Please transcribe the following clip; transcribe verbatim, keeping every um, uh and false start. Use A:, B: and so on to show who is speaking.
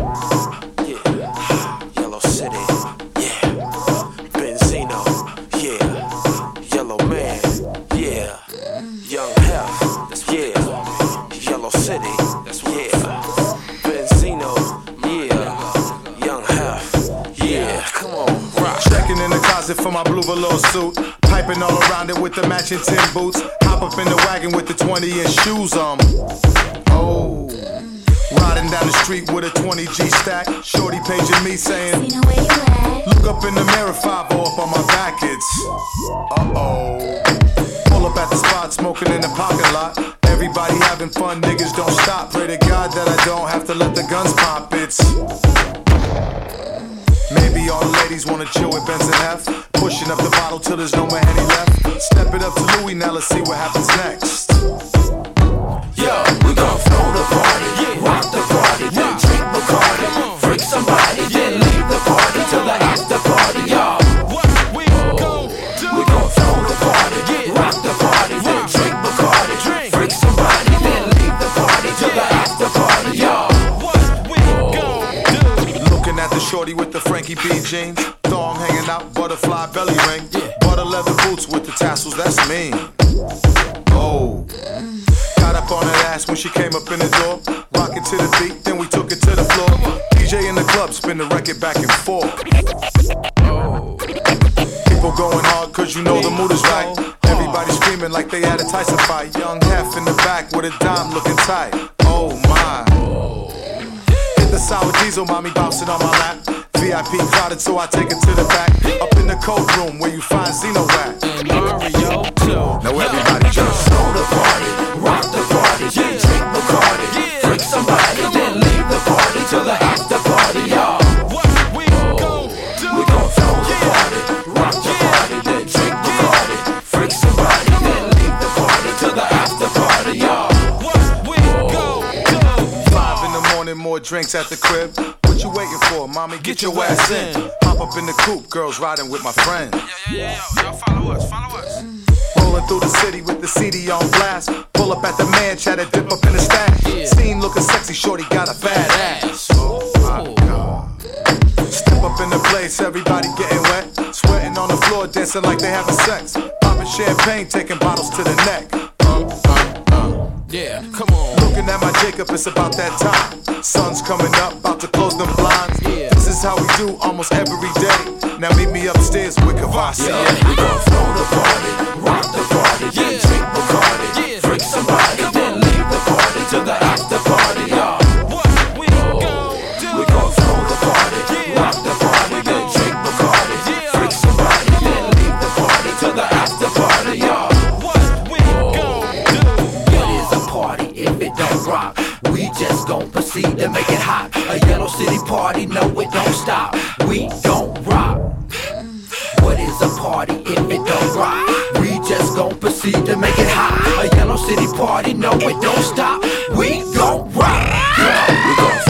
A: Yeah, Yellow City, yeah. Benzino, yeah. Yellow Man, yeah. Young Hef, yeah. Yellow City, yeah. Benzino, yeah. Young Hef, yeah. Come on, rock.
B: Checking in the closet for my blue velour suit. Piping all around it with the matching tin boots. Hop up in the wagon with the twenty inch shoes on. Oh. Riding down the street with a twenty G stack. Shorty paging me saying,
C: "You know where you at?"
B: Look up in the mirror, five up on my back, it's uh-oh. Pull up at the spot, smoking in the parking lot. Everybody having fun, niggas don't stop. Pray to God that I don't have to let the guns pop, it's maybe all the ladies wanna chill with Benz and F. Pushing up the bottle till there's no more Henny left. Step it up to Louis, now let's see what happens next.
D: Yo, we gon' flow the party, rock the party, then drink Bacardi, freak somebody, then leave the party till the after party, y'all.
A: What we gon' do?
D: We gon' flow the party, rock the party, then drink Bacardi, freak somebody, then leave the party till the after party, y'all.
A: What we gon' do?
B: Looking at the shorty with the Frankie B jeans, thong hanging out, butterfly belly ring, butter leather boots with the tassels, that's me. Oh. Got up on that ass when she came up in the door. Rockin' to the beat, then we took it to the floor. D J in the club, spin the record back and forth. People going hard cause you know the mood is right. Everybody screaming like they had a Tyson fight. Young Hef in the back with a dime looking tight. Oh my. Hit the sour diesel, mommy bouncing on my lap. V I P crowded so I take it to the back. Up in the cold room where you find Zeno at.
A: And Mario too.
B: Now everybody just
D: Flow the party, rock the party, then drink Bacardi, freak somebody, then leave the party till the after party, y'all.
A: What we gon' do?
D: We gon' flow the party, rock the party, then drink Bacardi, freak somebody, then leave the party till the after party, y'all.
A: What we gon' do?
B: Five in the morning, more drinks at the crib. What you waiting for, mommy? Get your ass in. Hop up in the coupe, girls riding with my friend.
A: Yeah, yeah, yeah, y'all follow us, follow us.
B: Rolling through the city with the C D on blast. Pull up at the man, try to dip up in the stack. Scene looking sexy, shorty got a fat ass. Oh my God. Step up in the place, everybody getting wet. Sweating on the floor, dancing like they having sex. Popping champagne, taking bottles to the neck. Uh, uh, uh.
A: Yeah, come on.
B: Looking at my Jacob, it's about that time. Sun's coming up, about to close them blinds.
A: Yeah.
B: This is how we do almost every day. Now meet me upstairs with Kavasi.
D: Yeah, we gon' flow the party, rock the party, then drink Bacardi, freak somebody, then leave the party till the after party, y'all.
A: What we gon' do?
D: We gon' flow the party, rock the party, then drink Bacardi, freak somebody, then leave the party till the after party, y'all.
A: What we gon' do?
D: What is a party if it don't rock? We just gon' proceed to make it hot. A Yellow City party, no it don't stop. We gon' rock. What is a party if it don't rock? We just gon' proceed to make it hot. A Yellow City party, no it don't stop. We gon' rock. Yeah, we gon'